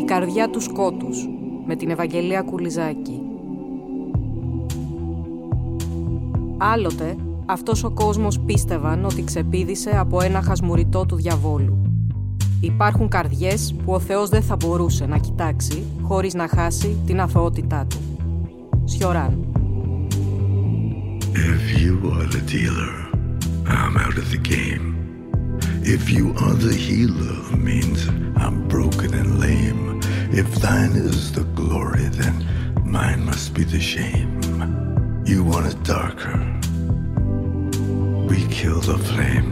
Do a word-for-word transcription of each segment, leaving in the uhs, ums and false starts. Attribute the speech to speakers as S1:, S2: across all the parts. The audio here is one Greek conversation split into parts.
S1: καρδιά του σκότους» με την Ευαγγελία Κουλιζάκη. Άλλοτε, αυτός ο κόσμος πίστευαν ότι ξεπήδησε από ένα χασμουριτό του διαβόλου. Υπάρχουν καρδιές που ο Θεός δεν θα μπορούσε να κοιτάξει χωρίς να χάσει την αθωότητά του. Σιωράν.
S2: If you are the dealer, I'm out of the game. If you are the healer, means I'm broken and lame. If thine is the glory, then mine must be the shame. You want it darker, we kill the flame.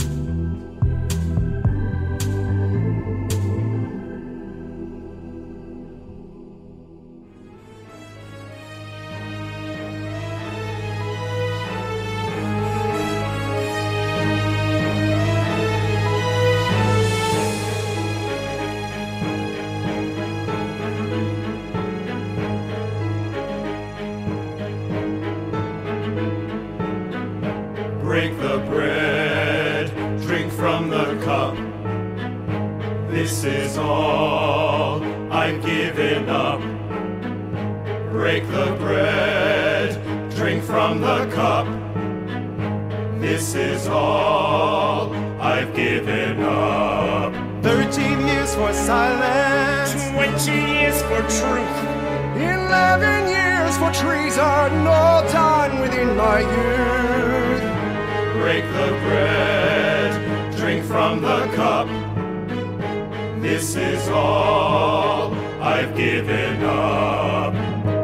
S3: Break the bread, drink from the cup. This is all I've given up. Break the bread, drink from the cup. This is all I've given up.
S4: Thirteen years for silence,
S3: Twenty years for truth.
S4: eleven years for treason, all done within my youth.
S3: Break the bread, drink from the cup. This is all I've given up.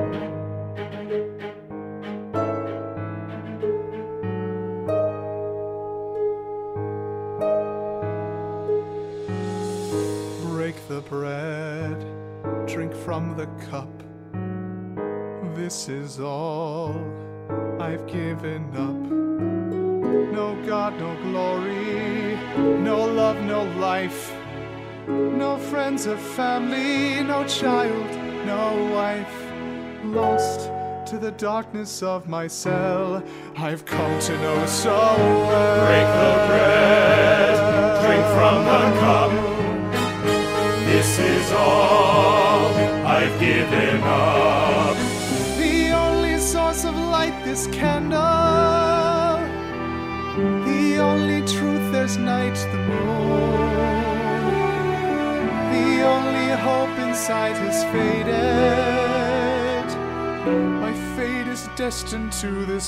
S4: Break the bread, drink from the cup. This is all I've given up. No God, no glory, no love, no life, no friends or family, no child, no wife. Lost to the darkness of my cell, I've come to know so well.
S3: Break the bread, drink from the cup. This is all I've given up.
S4: The only source of light, this candle. The only truth, there's night, the moon. The only hope inside has faded. My fate is destined to this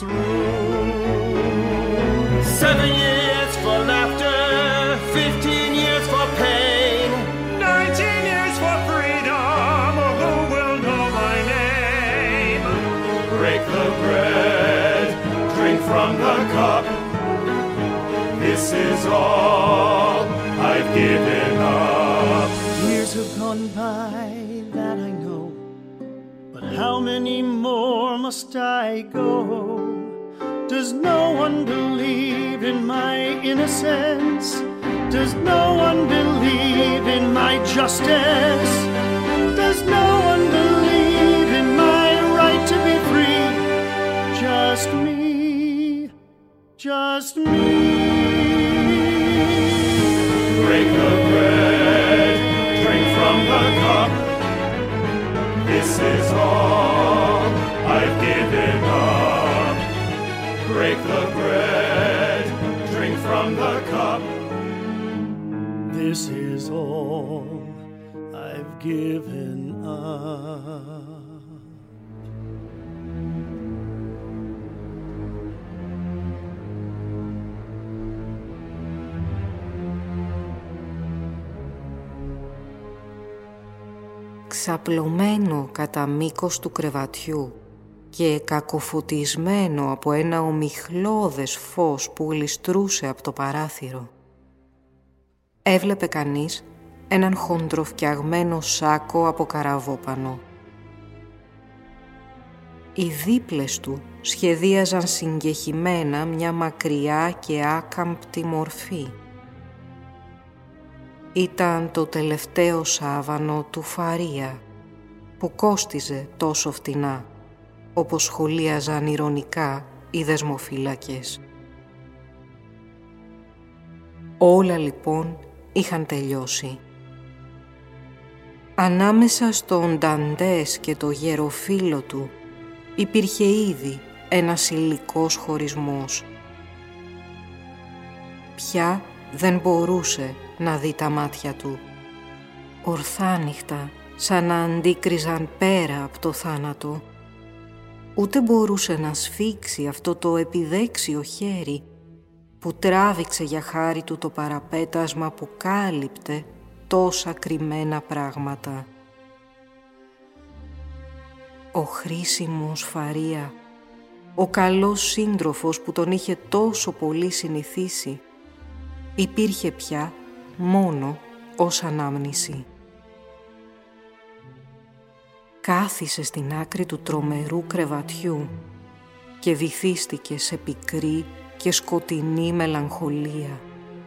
S4: room.
S3: Seven years for laughter, fifteen years for pain, nineteen years for freedom. Who will know my name? Break the bread, drink from the cup. This is all I've given up.
S5: Years have gone by, that I know, but how many more must I go? Does no one believe in my innocence? Does no one believe in my justice? Does no one believe in my right to be free? Just me, just me.
S3: Break the bread, drink from the cup. This is all I've given up. Break the bread, drink from the cup.
S5: This is all I've given up.
S1: Ξαπλωμένο κατά μήκος του κρεβατιού και κακοφωτισμένο από ένα ομιχλώδες φως που γλιστρούσε από το παράθυρο, έβλεπε κανείς έναν χοντροφτιαγμένο σάκο από καραβόπανο. Οι δίπλες του σχεδίαζαν συγκεχημένα μια μακριά και άκαμπτη μορφή. Ήταν το τελευταίο σάβανο του Φαρία, που κόστιζε τόσο φτηνά, όπως σχολίαζαν ηρωνικά οι δεσμοφύλακες. Όλα λοιπόν είχαν τελειώσει. Ανάμεσα στον Νταντές και το γεροφύλλο του υπήρχε ήδη ένας υλικός χωρισμός. Πια δεν μπορούσε να δει τα μάτια του. Ορθάνυχτα, σαν να αντίκριζαν πέρα από το θάνατο. Ούτε μπορούσε να σφίξει αυτό το επιδέξιο χέρι που τράβηξε για χάρη του το παραπέτασμα που κάλυπτε τόσα κρυμμένα πράγματα. Ο χρήσιμος Φαρία, ο καλός σύντροφος που τον είχε τόσο πολύ συνηθίσει, υπήρχε πια μόνο ως ανάμνηση. Κάθισε στην άκρη του τρομερού κρεβατιού και βυθίστηκε σε πικρή και σκοτεινή μελαγχολία.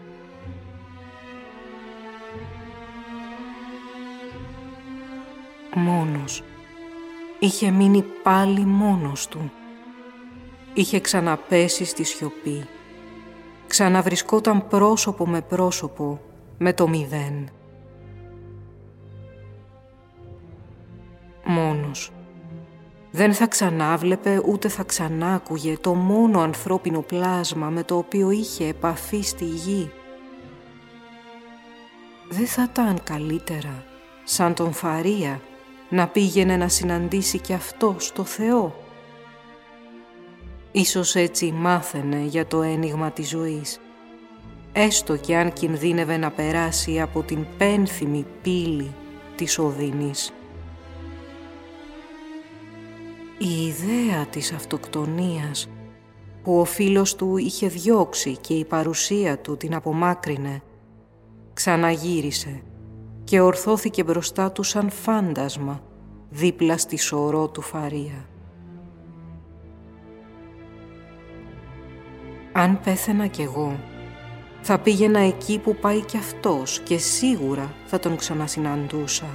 S1: Μόνος. Είχε μείνει πάλι μόνος του. Είχε ξαναπέσει στη σιωπή. Ξαναβρισκόταν πρόσωπο με πρόσωπο με το μηδέν. Μόνος. Δεν θα ξανάβλεπε ούτε θα ξανάκουγε το μόνο ανθρώπινο πλάσμα με το οποίο είχε επαφή στη γη. Δεν θα ήταν καλύτερα, σαν τον Φαρία, να πήγαινε να συναντήσει κι αυτός το Θεό? Ίσως έτσι μάθαινε για το ένιγμα της ζωής, έστω κι αν κινδύνευε να περάσει από την πένθυμη πύλη της οδύνης. Η ιδέα της αυτοκτονίας που ο φίλος του είχε διώξει και η παρουσία του την απομάκρυνε, ξαναγύρισε και ορθώθηκε μπροστά του σαν φάντασμα δίπλα στη σωρό του Φαρία. Αν πέθαινα κι εγώ, θα πήγαινα εκεί που πάει κι αυτός και σίγουρα θα τον ξανασυναντούσα.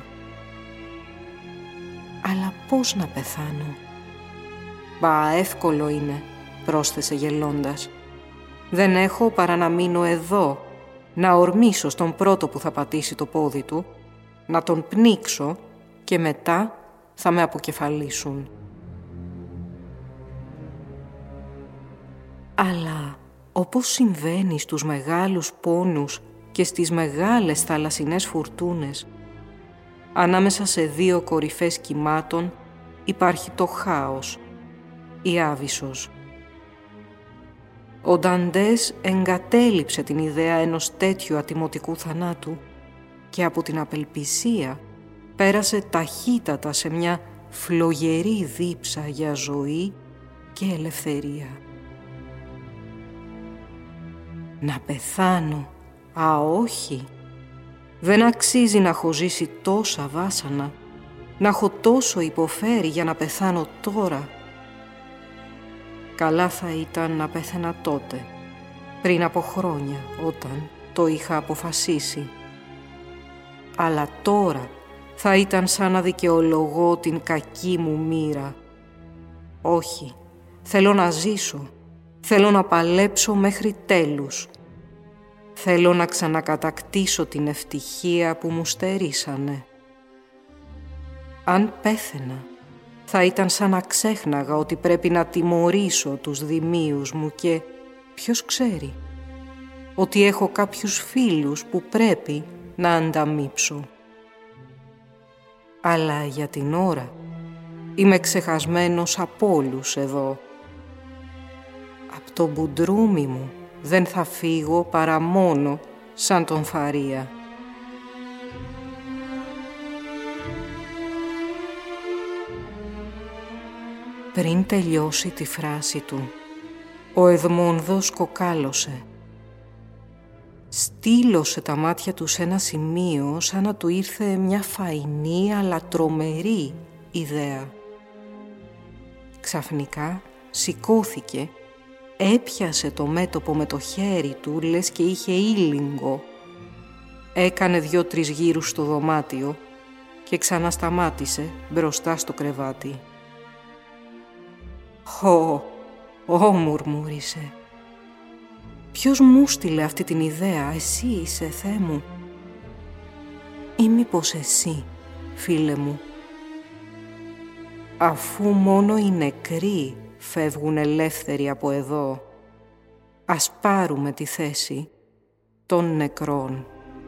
S1: Αλλά πώς να πεθάνω? «Μπα, εύκολο είναι», πρόσθεσε γελώντας. «Δεν έχω παρά να μείνω εδώ, να ορμήσω στον πρώτο που θα πατήσει το πόδι του, να τον πνίξω και μετά θα με αποκεφαλίσουν». Αλλά όπως συμβαίνει στους μεγάλους πόνους και στις μεγάλες θαλασσινές φουρτούνες, ανάμεσα σε δύο κορυφές κυμάτων υπάρχει το χάος, η άβυσσος. Ο Νταντές εγκατέλειψε την ιδέα ενός τέτοιου ατιμωτικού θανάτου και από την απελπισία πέρασε ταχύτατα σε μια φλογερή δίψα για ζωή και ελευθερία. Να πεθάνω? Α, όχι! Δεν αξίζει να έχω ζήσει τόσα βάσανα, να έχω τόσο υποφέρει για να πεθάνω τώρα. Καλά θα ήταν να πέθαινα τότε, πριν από χρόνια, όταν το είχα αποφασίσει. Αλλά τώρα θα ήταν σαν να δικαιολογώ την κακή μου μοίρα. Όχι, θέλω να ζήσω, θέλω να παλέψω μέχρι τέλους. Θέλω να ξανακατακτήσω την ευτυχία που μου στερήσανε. Αν πέθαινα, θα ήταν σαν να ξέχναγα ότι πρέπει να τιμωρήσω τους δημίους μου και, ποιος ξέρει, ότι έχω κάποιους φίλους που πρέπει να ανταμείψω. Αλλά για την ώρα είμαι ξεχασμένος από όλους εδώ. Απ' το μπουντρούμι μου δεν θα φύγω παρά μόνο σαν τον Φαρία. Πριν τελειώσει τη φράση του, ο Εδμόνδος κοκάλωσε. Στήλωσε τα μάτια του σε ένα σημείο σαν να του ήρθε μια φαϊνή αλλά τρομερή ιδέα. Ξαφνικά σηκώθηκε, έπιασε το μέτωπο με το χέρι του λες και είχε ήλιγκο. Έκανε δυο-τρεις γύρους στο δωμάτιο και ξανασταμάτησε μπροστά στο κρεβάτι. «Ω, ω», μουρμούρισε. «Ποιος μου στείλε αυτή την ιδέα, εσύ είσαι, Θεέ μου? Ή μήπως εσύ φίλε μου. Αφού μόνο οι νεκροί φεύγουν ελεύθεροι από εδώ, ας πάρουμε τη θέση των νεκρών.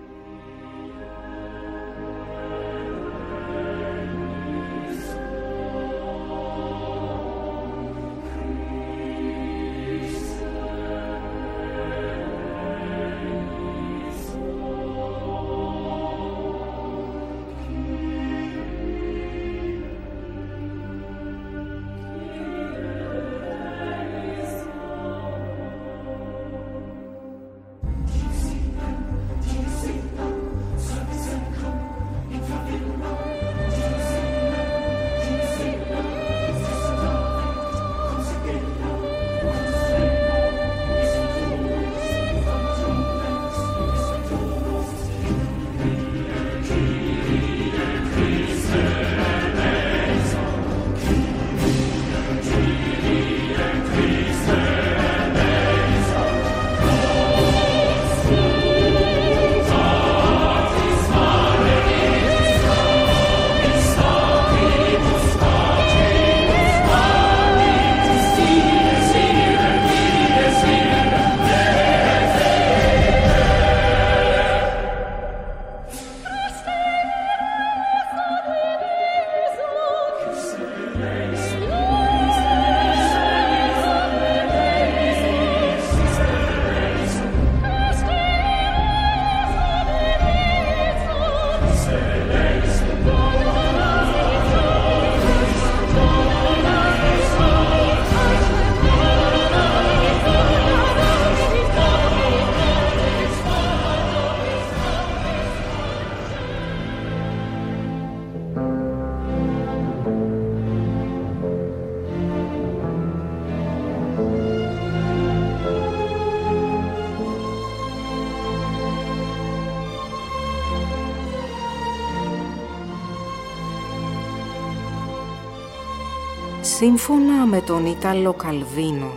S1: Σύμφωνα με τον Ίταλο Καλβίνο,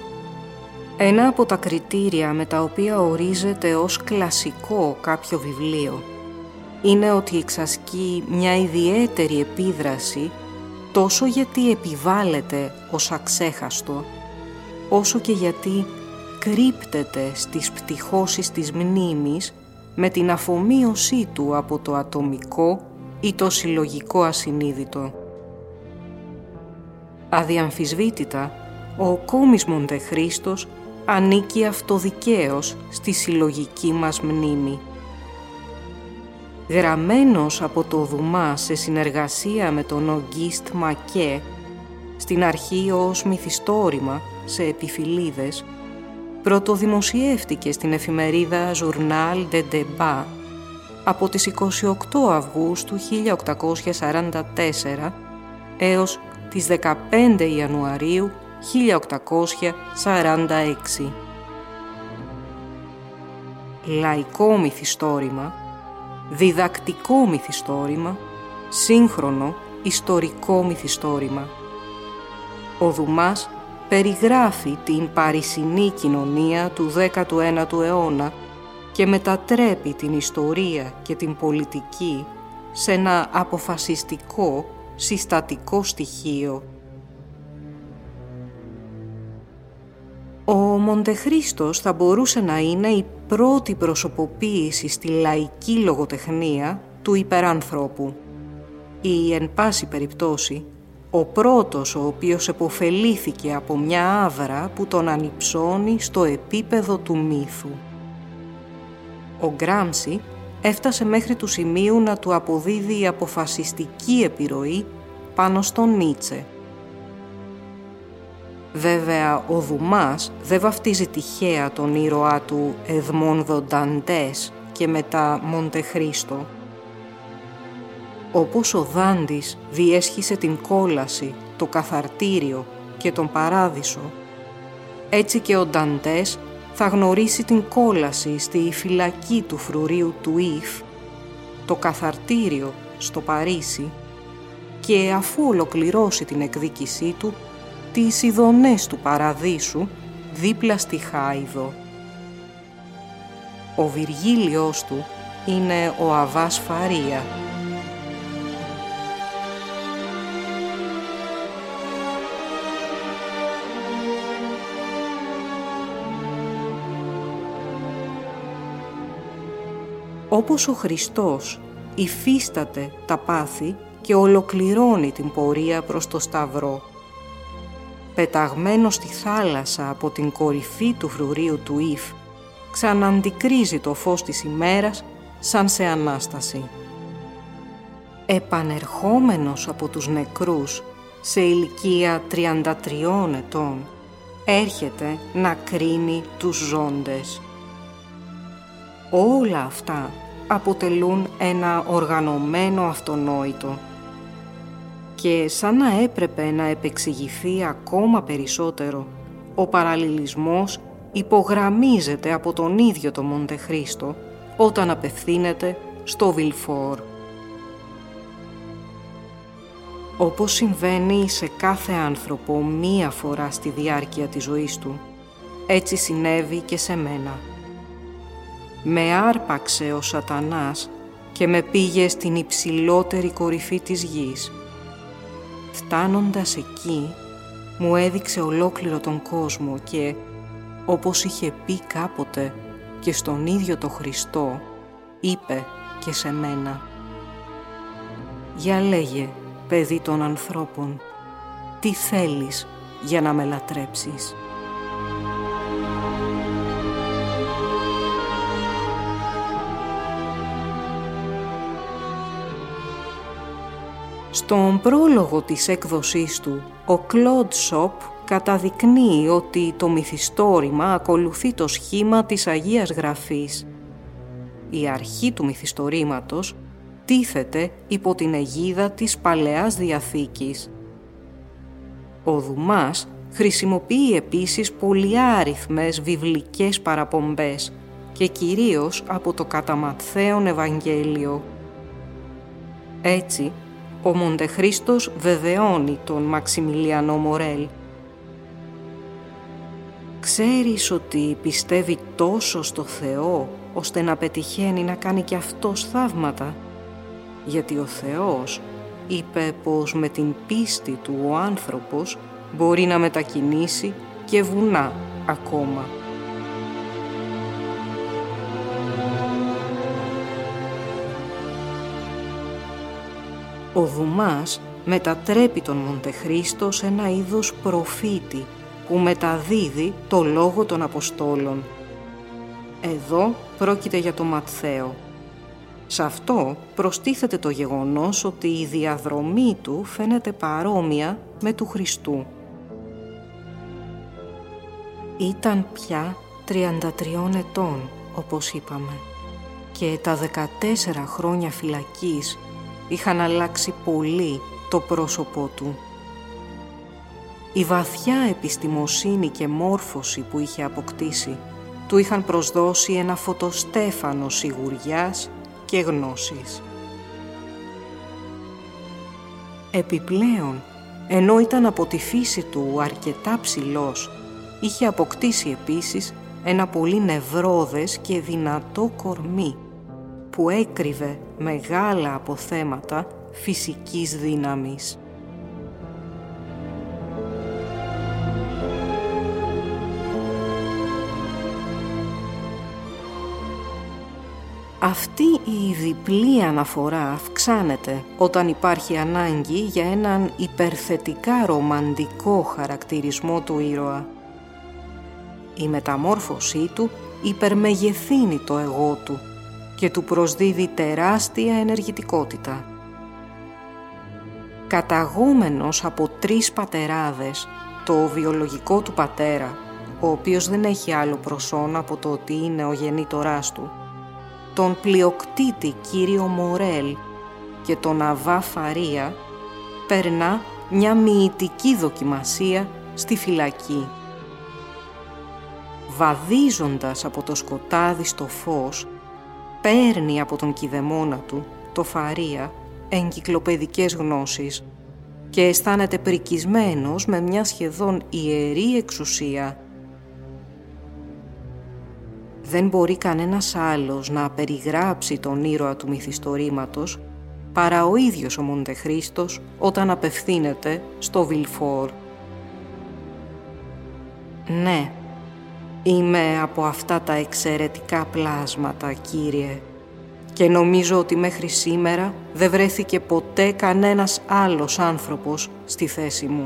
S1: ένα από τα κριτήρια με τα οποία ορίζεται ως κλασικό κάποιο βιβλίο είναι ότι εξασκεί μια ιδιαίτερη επίδραση τόσο γιατί επιβάλλεται ως αξέχαστο, όσο και γιατί κρύπτεται στις πτυχώσεις της μνήμης με την αφομοίωσή του από το ατομικό ή το συλλογικό ασυνείδητο. Αδιαμφισβήτητα, ο κόμις Μοντεχρίστος ανήκει αυτοδικαίως στη συλλογική μας μνήμη. Γραμμένος από το Δουμά σε συνεργασία με τον Ογκίστ Μακέ, στην αρχή ως μυθιστόρημα σε επιφυλίδες, πρωτοδημοσιεύτηκε στην εφημερίδα Journal de Débat από τις εικοστή ογδόη Αυγούστου χίλια οκτακόσια σαράντα τέσσερα έως τις δεκαπέντε Ιανουαρίου χίλια οκτακόσια σαράντα έξι. Λαϊκό μυθιστόρημα, διδακτικό μυθιστόρημα, σύγχρονο ιστορικό μυθιστόρημα. Ο Δουμάς περιγράφει την παρισινή κοινωνία του δέκατου ένατου αιώνα και μετατρέπει την ιστορία και την πολιτική σε ένα αποφασιστικό συστατικό στοιχείο. Ο Μοντεχρίστος θα μπορούσε να είναι η πρώτη προσωποποίηση στη λαϊκή λογοτεχνία του υπεράνθρωπου ή, εν πάση περιπτώσει, ο πρώτος ο οποίος επωφελήθηκε από μια άβρα που τον ανυψώνει στο επίπεδο του μύθου. Ο Γκράμψι έφτασε μέχρι του σημείου να του αποδίδει αποφασιστική επιρροή πάνω στον Νίτσε. Βέβαια, ο Δουμάς δεν βαφτίζει τυχαία τον ήρωά του Εδμόνδο Νταντές και μετά Μοντεχρίστο. Όπως ο Δάντης διέσχισε την κόλαση, το καθαρτήριο και τον παράδεισο, έτσι και ο Νταντές θα γνωρίσει την κόλαση στη φυλακή του φρουρίου του Ιφ, το καθαρτήριο στο Παρίσι και αφού ολοκληρώσει την εκδίκησή του, τις ειδονές του παραδείσου δίπλα στη Χάιδο. Ο Βυργίλιος του είναι ο Αβάς Φαρία. όπως ο Χριστός υφίσταται τα πάθη και ολοκληρώνει την πορεία προς το Σταυρό. Πεταγμένος στη θάλασσα από την κορυφή του φρουρίου του Ιφ, ξαναντικρίζει το φως της ημέρας σαν σε Ανάσταση. Επανερχόμενος από τους νεκρούς σε ηλικία τριάντα τριών ετών, έρχεται να κρίνει τους ζώντες. Όλα αυτά αποτελούν ένα οργανωμένο αυτονόητο και σαν να έπρεπε να επεξηγηθεί ακόμα περισσότερο, ο παραλληλισμός υπογραμμίζεται από τον ίδιο το Μοντεχρίστο όταν απευθύνεται στο Βιλφόρ. Όπως συμβαίνει σε κάθε άνθρωπο μία φορά στη διάρκεια της ζωής του, έτσι συνέβη και σε μένα. Με άρπαξε ο Σατανάς και με πήγε στην υψηλότερη κορυφή της γης. Φτάνοντας εκεί, μου έδειξε ολόκληρο τον κόσμο και, όπως είχε πει κάποτε και στον ίδιο το Χριστό, είπε και σε μένα: «Για λέγε, παιδί των ανθρώπων, τι θέλεις για να με λατρέψεις?» Στον πρόλογο της έκδοσής του, ο Κλοντ Σοπ καταδεικνύει ότι το μυθιστόρημα ακολουθεί το σχήμα της Αγίας Γραφής. Η αρχή του μυθιστορήματος τίθεται υπό την αιγίδα της Παλαιάς Διαθήκης. Ο Δουμάς χρησιμοποιεί επίσης πολυάριθμες βιβλικές παραπομπές και κυρίως από το κατά Ματθαίον Ευαγγέλιο. Έτσι, ο Μοντεχρίστος βεβαιώνει τον Μαξιμιλιανό Μορέλ. «Ξέρεις ότι πιστεύει τόσο στο Θεό, ώστε να πετυχαίνει να κάνει κι αυτός θαύματα? Γιατί ο Θεός είπε πως με την πίστη του ο άνθρωπος μπορεί να μετακινήσει και βουνά ακόμα». Ο Δουμάς μετατρέπει τον Μοντεχρίστο σε ένα είδος προφήτη που μεταδίδει το λόγο των Αποστόλων. Εδώ πρόκειται για το Ματθαίο. Σε αυτό προστίθεται το γεγονός ότι η διαδρομή του φαίνεται παρόμοια με του Χριστού. Ήταν πια τριάντα τριών ετών, όπως είπαμε, και τα δεκατέσσερα χρόνια φυλακής είχαν αλλάξει πολύ το πρόσωπό του. Η βαθιά επιστημοσύνη και μόρφωση που είχε αποκτήσει του είχαν προσδώσει ένα φωτοστέφανο σιγουριάς και γνώσης. Επιπλέον, ενώ ήταν από τη φύση του αρκετά ψηλός, είχε αποκτήσει επίσης ένα πολύ νευρώδες και δυνατό κορμί που έκρυβε μεγάλα αποθέματα φυσικής δύναμης. Αυτή η διπλή αναφορά αυξάνεται όταν υπάρχει ανάγκη για έναν υπερθετικά ρομαντικό χαρακτηρισμό του ήρωα. Η μεταμόρφωσή του υπερμεγεθύνει το εγώ του και του προσδίδει τεράστια ενεργητικότητα. Καταγόμενος από τρεις πατεράδες, το βιολογικό του πατέρα, ο οποίος δεν έχει άλλο προσόν από το ότι είναι ο γεννήτοράς του, τον πλειοκτήτη κύριο Μορέλ και τον Αβά Φαρία, περνά μια μυητική δοκιμασία στη φυλακή. Βαδίζοντας από το σκοτάδι στο φως, παίρνει από τον κηδεμόνα του, το Φαρία, εγκυκλοπαιδικές γνώσεις και αισθάνεται πρικισμένος με μια σχεδόν ιερή εξουσία. Δεν μπορεί κανένας άλλος να περιγράψει τον ήρωα του μυθιστορήματος παρά ο ίδιος ο Μοντεχρίστος όταν απευθύνεται στο Βιλφόρ. «Ναι, είμαι από αυτά τα εξαιρετικά πλάσματα, Κύριε, Και νομίζω ότι μέχρι σήμερα δεν βρέθηκε ποτέ κανένας άλλος άνθρωπος στη θέση μου.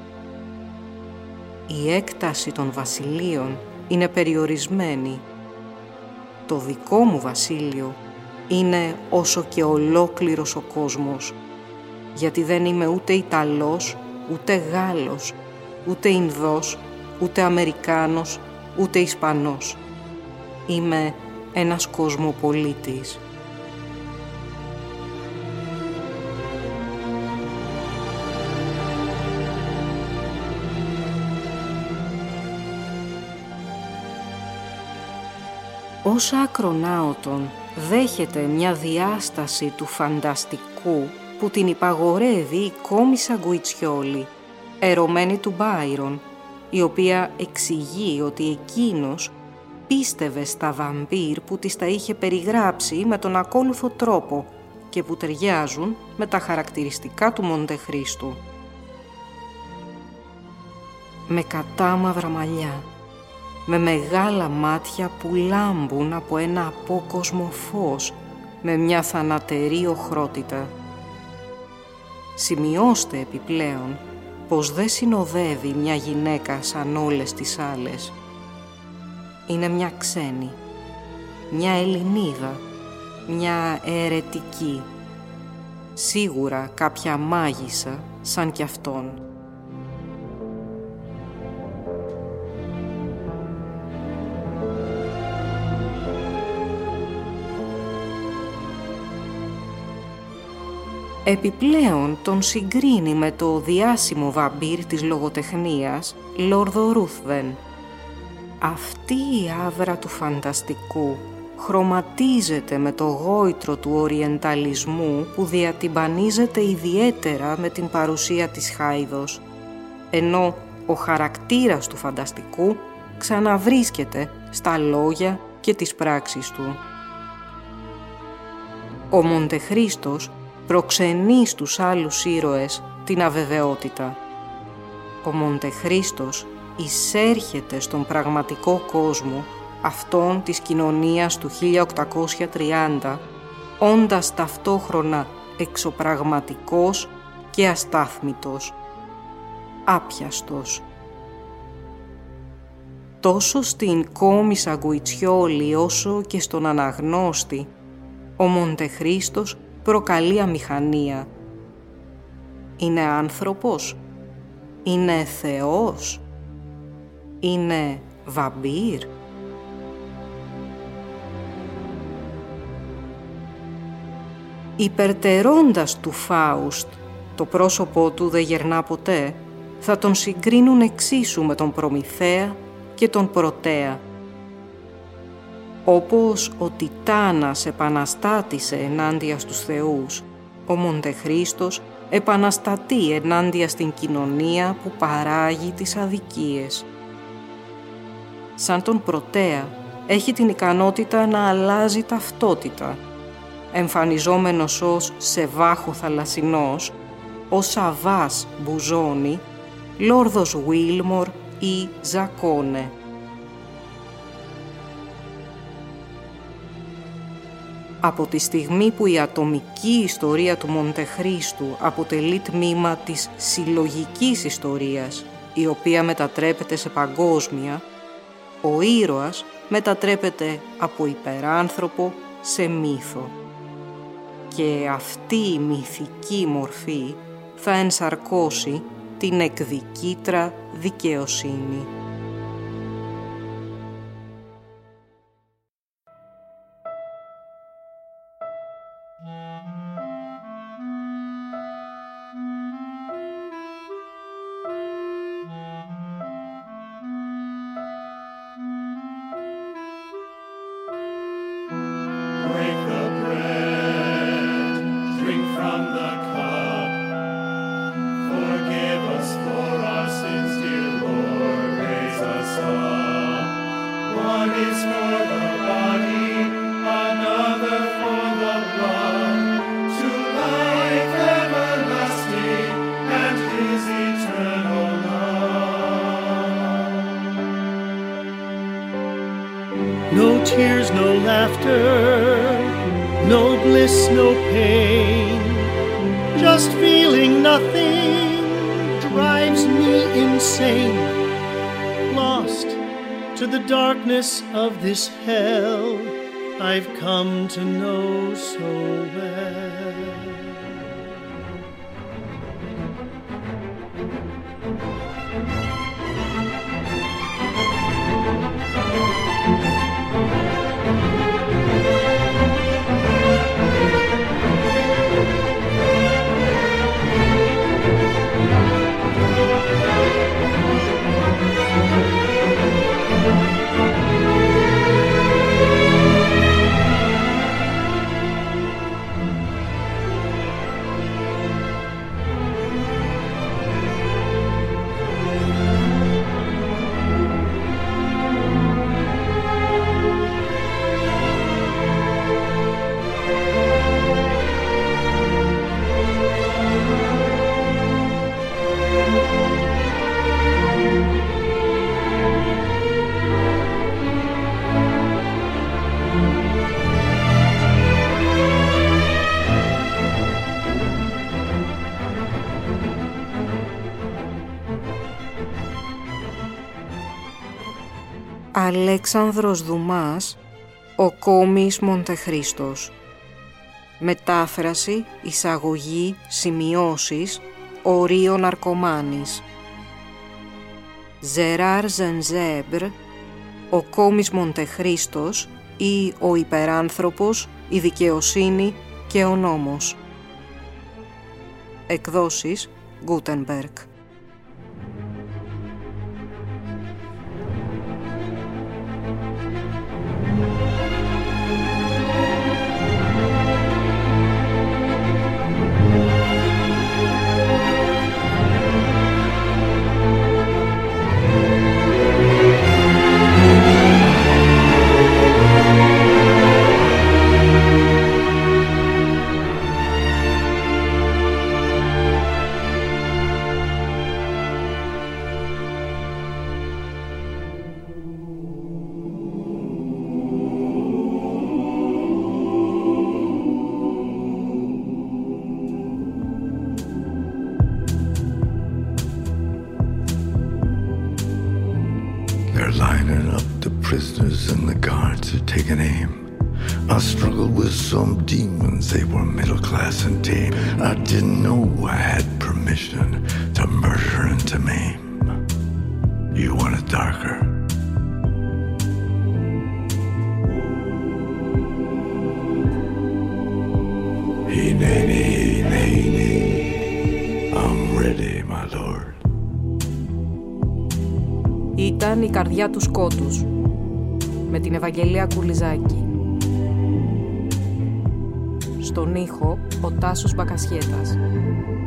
S1: Η έκταση των βασιλείων είναι περιορισμένη. Το δικό μου βασίλειο είναι όσο και ολόκληρος ο κόσμος, γιατί δεν είμαι ούτε Ιταλός, ούτε Γάλλος, ούτε Ινδός, ούτε Αμερικάνος, ούτε Ισπανός. Είμαι ένας κοσμοπολίτης. Ως ακρονάωτον δέχεται μια διάσταση του φανταστικού που την υπαγορεύει η Κόμισσα Γκουιτσιόλι, ερωμένη του Μπάιρον, η οποία εξηγεί ότι εκείνος πίστευε στα βαμπύρ που της τα είχε περιγράψει με τον ακόλουθο τρόπο και που ταιριάζουν με τα χαρακτηριστικά του Μοντεχρίστου. Με κατάμαυρα μαλλιά, με μεγάλα μάτια που λάμπουν από ένα απόκοσμο φως, με μια θανατερή οχρότητα. Σημειώστε επιπλέον πως δεν συνοδεύει μια γυναίκα σαν όλες τις άλλες. Είναι μια ξένη, μια Ελληνίδα, μια αιρετική, σίγουρα κάποια μάγισσα σαν κι αυτόν. Επιπλέον τον συγκρίνει με το διάσημο βαμπύρ της λογοτεχνίας, Λόρδο Ρούθβεν. Αυτή η άβρα του φανταστικού χρωματίζεται με το γόητρο του οριενταλισμού που διατυμπανίζεται ιδιαίτερα με την παρουσία της Χάιδος, ενώ ο χαρακτήρας του φανταστικού ξαναβρίσκεται στα λόγια και τις πράξεις του. Ο Μοντεχρίστος προξενεί στους άλλους ήρωες την αβεβαιότητα. Ο Μοντεχρίστος εισέρχεται στον πραγματικό κόσμο αυτόν της κοινωνίας του χίλια οκτακόσια τριάντα, όντας ταυτόχρονα εξωπραγματικός και αστάθμητος, άπιαστος. Τόσο στην Κόμισσα Γκουιτσιόλι όσο και στον αναγνώστη, ο Μοντεχρίστος προκαλεί αμηχανία. Είναι άνθρωπος? Είναι θεός? Είναι βαμπύρ? Υπερτερώντας του Φάουστ, το πρόσωπό του δεν γερνά ποτέ, θα τον συγκρίνουν εξίσου με τον Προμηθέα και τον Πρωτέα. Όπως ο Τιτάνας επαναστάτησε ενάντια στους θεούς, ο Μοντεχρίστος επαναστατεί ενάντια στην κοινωνία που παράγει τις αδικίες. Σαν τον Πρωτέα, έχει την ικανότητα να αλλάζει ταυτότητα, εμφανιζόμενος ως Σεβάχο Θαλασσινός, ως Σαβάς Μπουζόνι, Λόρδος Βίλμορ ή Ζακόνε. Από τη στιγμή που η ατομική ιστορία του Μοντεχρίστου αποτελεί τμήμα της συλλογικής ιστορίας, η οποία μετατρέπεται σε παγκόσμια, ο ήρωας μετατρέπεται από υπεράνθρωπο σε μύθο. Και αυτή η μυθική μορφή θα ενσαρκώσει την εκδικήτρα δικαιοσύνη.
S5: No tears, no laughter, No bliss, no pain, just feeling nothing drives me insane. Lost to the darkness of this hell I've come to know so well.
S1: Αλέξανδρος Δουμάς, ο Κόμης Μοντεχρίστος. Μετάφραση, εισαγωγή, σημειώσεις, ο Ρίο Ναρκωμάνης. Ζεράρ Ζενζέμπρ, ο Κόμης Μοντεχρίστος ή ο υπεράνθρωπος, η δικαιοσύνη και ο νόμος. Εκδόσεις Γκούτενμπεργκ.
S2: Lining up the prisoners and the guards are taking aim. I struggled with some demons, they were middle class and tame. I didn't know I had permission to murder and to maim. You want it darker? Hineni, hineni, I'm ready, my lord.
S1: Ήταν η καρδιά του σκότους, με την Ευαγγελία Κουλιζάκη. Στον ήχο, ο Τάσος Μπακασιέτας.